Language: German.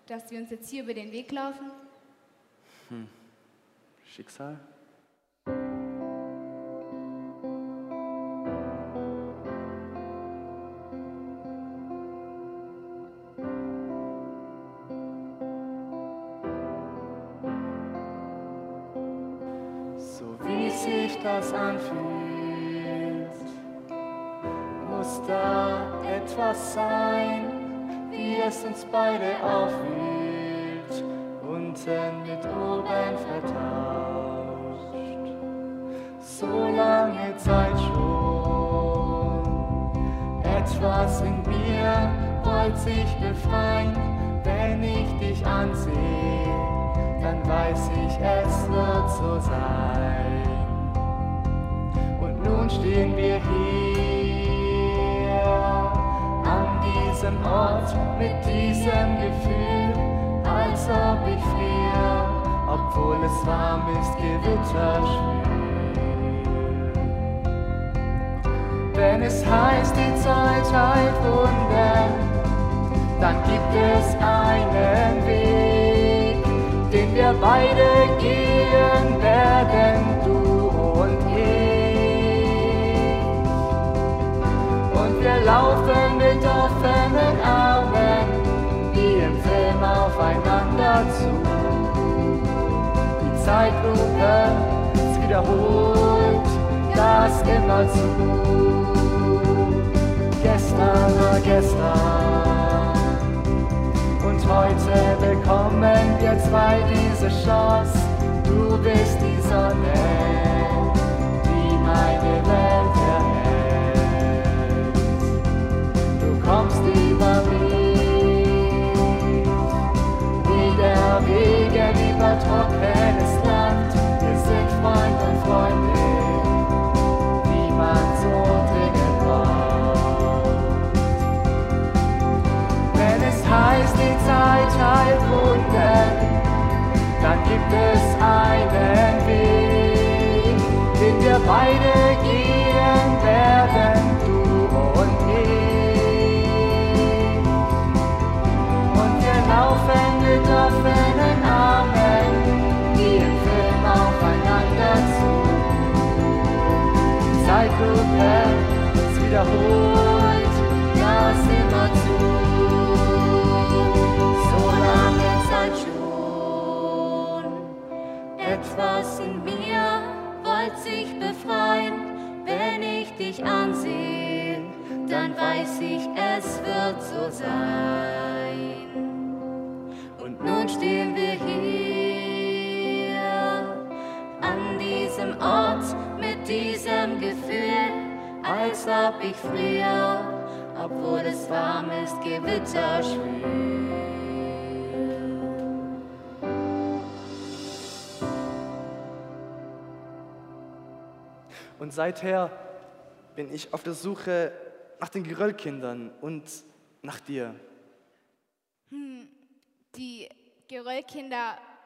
dass wir uns jetzt hier über den Weg laufen? Schicksal? So wie sich das anfühlt, muss da etwas sein, wie es uns beide aufwühlt, unten mit oben vertauscht. So lange Zeit schon, etwas in mir wollte sich befreien, wenn ich dich ansehe, dann weiß ich, es wird so sein. Und nun stehen wir hier an diesem Ort mit diesem Gefühl, als ob ich friere, obwohl es warm ist, gewitterschwül. Wenn es heißt, die Zeit heilt Wunder, dann gibt es einen Weg, den wir beide gehen werden, du und ich. Und wir laufen mit offenen Armen, wie im Film aufeinander zu. Die Zeitlupe, es wiederholt das immer zu. Gestern war gestern. Und heute bekommen wir zwei diese Chance. Du bist die Sonne, die meine Welt erhält. Du kommst über mich, wie der Regen über trockenes Land. Wir sind Freund und Freundin, wie man so dringend braucht. Wenn es heißt, die Zeit heilt Wunder, dann gibt es einen Weg, den wir beide gehen werden, du und ich. Und wir laufen mit offenen Armen, wie im Film aufeinander zu. Die Zeitlupe, es wiederholt das immer zu. Etwas in mir wollte sich befreien, wenn ich dich ansehe, dann weiß ich, es wird so sein. Und nun stehen wir hier an diesem Ort mit diesem Gefühl, als ob ich friere, obwohl es warm ist, gewitterschwül. Und seither bin ich auf der Suche nach den Geröllkindern und nach dir. Die Geröllkinder